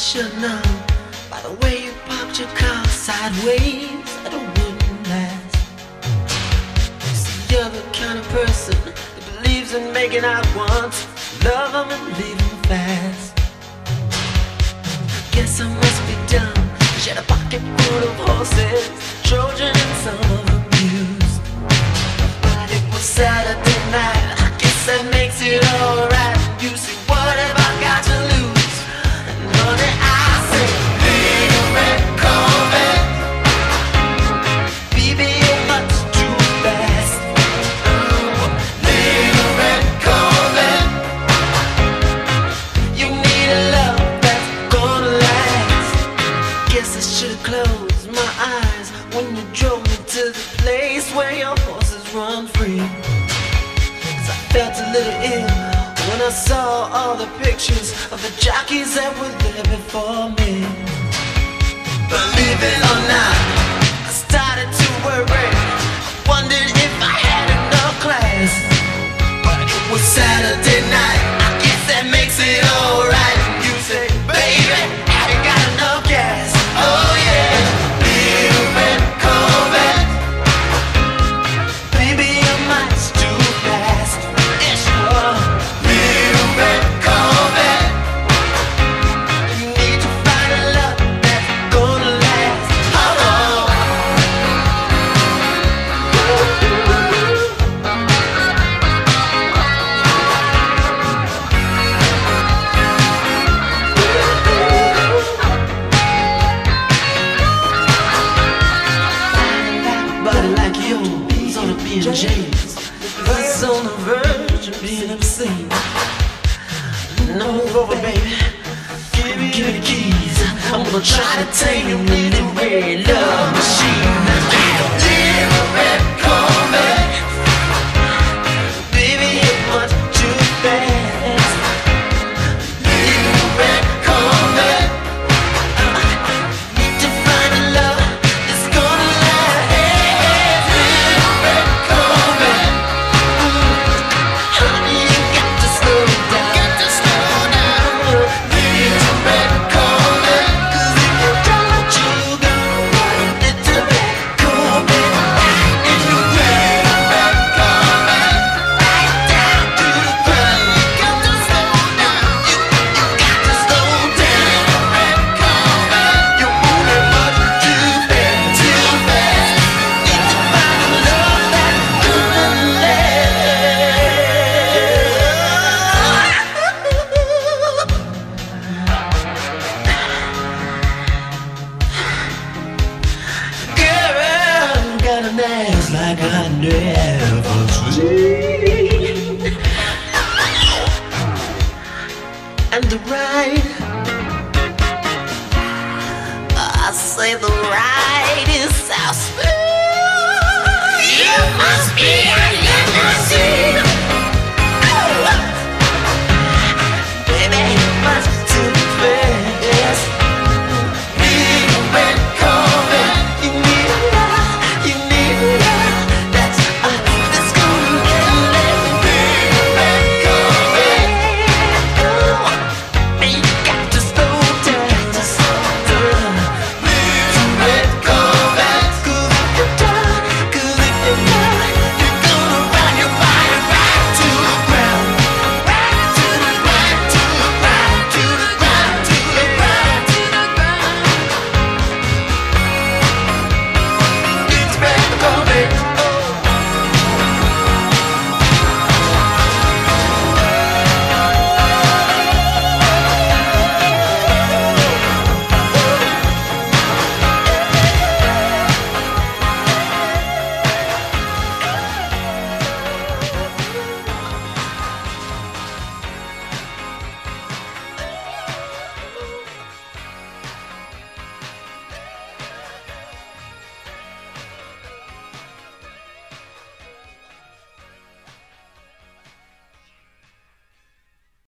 should know by the way you parked your car sideways that it wouldn't last. See, you're the kind of person that believes in making out once, love them and leave them fast. Guess I must be dumb. She had a pocket full of horses, Trojan and some of them used. But it was Saturday night, I guess that makes it alright. You see, what have I got to lose? And honey, I say, little red Corvette, baby, you're much too fast. Little red Corvette, you need a love that's gonna last. Guess I should've closed my eyes when you drove me to the place where your horses run free. 'Cause I felt a little ill when I saw all the pictures of the jockeys that were there before me. Believe it or not, I started to worry. I wondered if I had enough class. But it was Saturday night, I guess that makes it alright. You say, baby, have you got enough gas? Oh yeah, little red Corvette, baby, you're much too fast. Yes, you are. Little red Corvette, you need to find a love that's gonna last. Oh, oh. Body like yours on a B&J's, buzz on the verge of being obscene. No, move over, baby. Give me the keys. I'm gonna try to tame you in the red love machine. Little red Corvette, baby, you're much too fast. Little red Corvette, need to find a love that's gonna last. Little red Corvette, honey, you got to slow down. Little red Corvette, 'cause if you don't, you go. Little red Corvette, little red Corvette, right down to the ground. You got to slow down. You got to slow down. Red Corvette, you're moving much too fast, too fast. Need to find a love that's gonna last. Girl, got an ass like I never seen. And the ride, I say the ride is so smooth. You must be